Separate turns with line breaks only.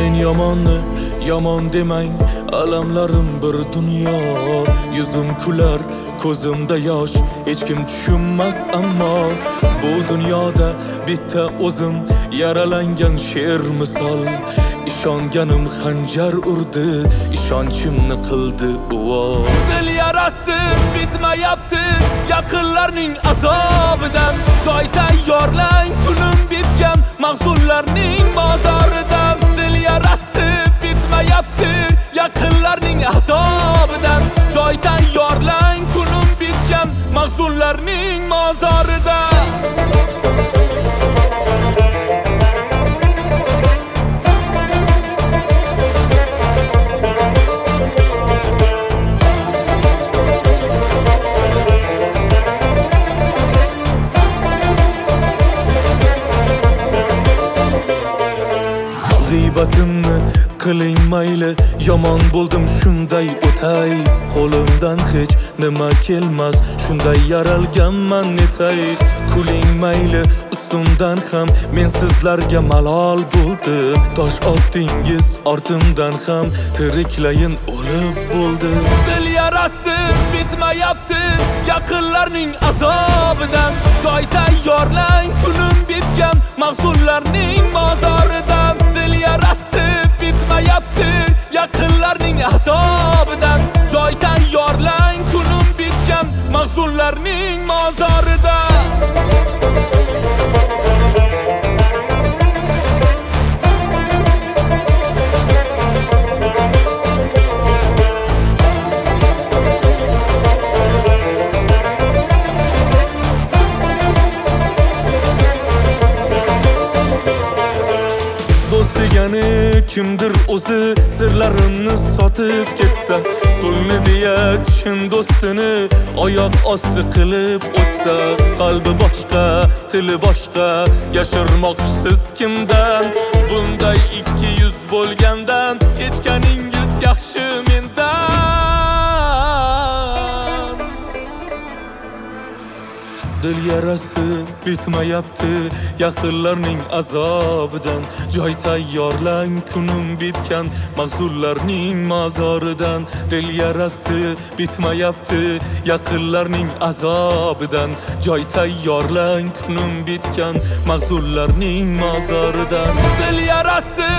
Men yomonni yomon demang, alamlarim bir dunyo. Yuzim kular, ko'zimda yosh, hech kim tushunmas ammo bu dunyoda bitta o'zim yaralangan sher misol. İşonganim xanjar urdi, ishonchimni qildi uvo. Dil yarasi bitmayapti, yaqinlarning azobidan. Joy tayyorlang, kunim bitgan mahzunlarning mozoridan. Dil yarasi bitmayapti, yaqinlarning azobidan. Joy tayyorlang, kunim bitgan mahzunlarning mozoridan. G'iybatimni qiling mayli, yomon bo'ldim shunday o'tay. Qo'limdan hech nima kelmas, shunday yaralganman netay. Kuling mayli, ustimdan ham men sizlarga malol bo'ldim. Tosh otdingiz ortimdan ham, tiriklayin o'lib bo'ldim. Dil yarasi bitmayapti, yaqinlarning azobidan. Joy tayyorlang, kunim bitgan mahzunlarning mozoridan. Dil yarasi bitmayapti, yaqinlarning azobidan. Joy tayyorlang, kunim bitgan mahzunlarning mozoridan. Do'st degani kimdir o'zi sirlarimni sotib ketsa, pulni deya chin do'stini oyoq osti qilib o'tsa. Qalbi boshqa, tili boshqa, yashirmoqchisiz kimdan? Bunday 200 bo'lgandan kechganingiz yaxshi mendan. Dil yarasi bitmayapti, yaqinlarning azobidan. Joy tayyorlang, kunim bitgan mahzunlarning mozoridan. Dil yarasi bitmayapti, yaqinlarning azobidan. Joy tayyorlang, kunim bitgan mahzunlarning mozoridan. Dil yarasi